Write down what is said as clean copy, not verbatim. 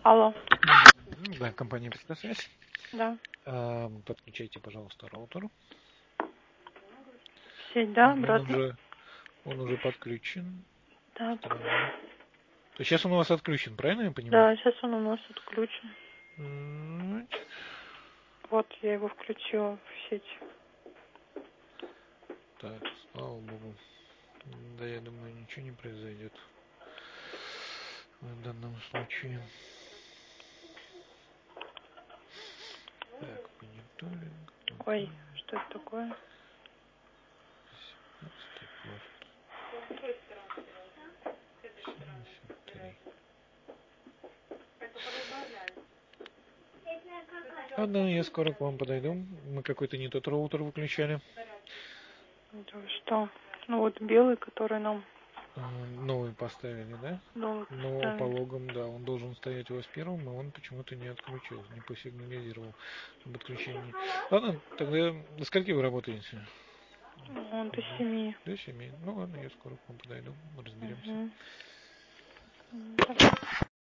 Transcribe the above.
Алло. Да, компания «Спецсвязь». Да. Подключайте, пожалуйста, роутер. Сеть, да, обратно? Он уже подключен. Так. То сейчас он у вас отключен, правильно я понимаю? Да, сейчас он у нас отключен. Вот, я его включила в сеть. Так, слава богу. Да, я думаю, ничего не произойдет в данном случае. Так, мониторинг. Ой, что это такое? 17 порт. 73. Ладно, я скоро к вам подойду. Мы какой-то не тот роутер выключали. Это что? Ну вот белый, который нам... Новый поставили, да? Новый Но поставили. по логам, да, он должен стоять у вас первым, но он почему-то не отключил, не посигнализировал об отключении. Ладно, тогда до скольки вы работаете? Он до 7. До 7. Ну ладно, я скоро к вам подойду, разберемся. Угу.